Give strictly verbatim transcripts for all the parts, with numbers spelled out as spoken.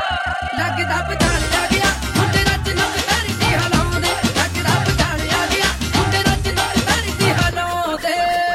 ਲੱਗਦਾ ਪਛਾਣਿਆ ਗਿਆ ਮੁੰਡੇ ਨੱਚ ਨੱਚ ਧਰਤੀ ਹਿਲਾਉਂਦੇ ਲੱਗਦਾ ਪਛਾਣਿਆ ਗਿਆ ਮੁੰਡੇ ਨੱਚ ਨੱਚ ਧਰਤੀ ਹਿਲਾਉਂਦੇ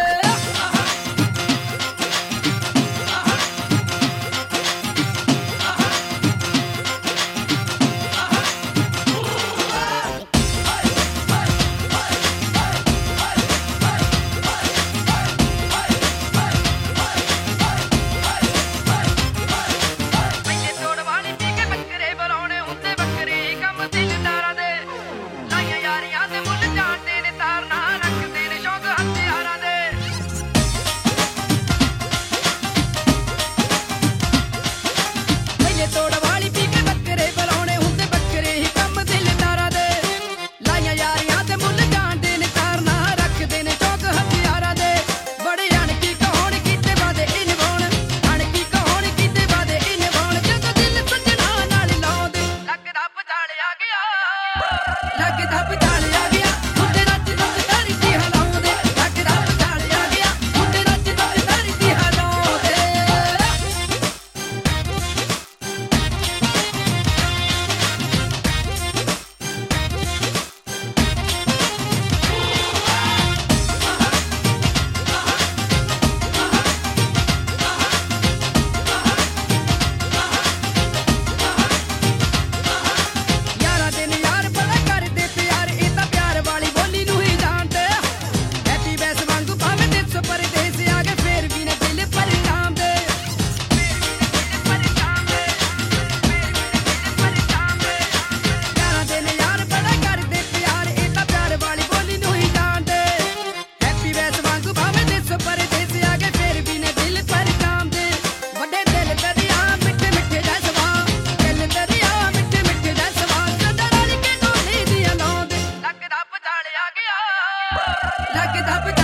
ਲੱਗਦਾ ਪਛਾਣਿਆ ਗਿਆ ਮੁੰਡੇ ਨੱਚ ਨੱਚ ਧਰਤੀ ਹਿਲਾਉਂਦੇ ਲੱਗਦਾ ਪਛਾਣਿਆ ਗਿਆ ਮੁੰਡੇ ਨੱਚ ਨੱਚ ਧਰਤੀ ਹਿਲਾਉਂਦੇ ਯਾਰਾਂ ਦੇ ਨਜ਼ਾਰ ਬੜਾ ਕਰਦੇ ਪਿਆਰ ਇਹ ਤਾਂ ਪਿਆਰ ਵਾਲੀ ਬੋਲੀ ਨੂੰ ਹੀ ਜਾਣਦੇ ਹੈਪੀ ਵੈਸ ਵਾਂਗੂ ਭਾਵੇਂ ਦੇਸ ਪਰਦੇਸ ਆ ਗਏ ਫੇਰ ਵੀ ਨਾ ਦਿਲ ਪਰੇਸ਼ਾਨ ਦੇ ਯਾਰਾਂ ਦੇ ਨਜ਼ਾਰ ਬੜਾ ਕਰਦੇ ਪਿਆਰ ਇਹ ਤਾਂ ਪਿਆਰ ਵਾਲੀ ਬੋਲੀ ਨੂੰ ਹੀ ਜਾਣਦੇ ਹੈਪੀ ਵੈਸ ਵਾਂਗੂ ਭਾਵੇਂ ਦੇਸ ਪਰਦੇਸ ਆ ਗਏ ਫੇਰ ਵੀ ਨਾ ਦਿਲ ਪਰੇਸ਼ਾਨ ਦੇ ਵੱਡੇ ਦਿਲ ਦਰਿਆ ਮਿੱਠੇ ਮਿੱਠੇ ਜਜ਼ਬਾ ਦਿਲ ਦਰਿਆ ਮਿੱਠੇ ਮਿੱਠੇ ਜਜ਼ਬਾ ਸਦਾ ਰਲ ਕੇ ਡੋਲੀ ਦੀਆਂ ਲਾਉਂਦੇ ਲੱਗਦਾ ਪਛਾਣਿਆ ਗਿਆ ਲੱਗਦਾ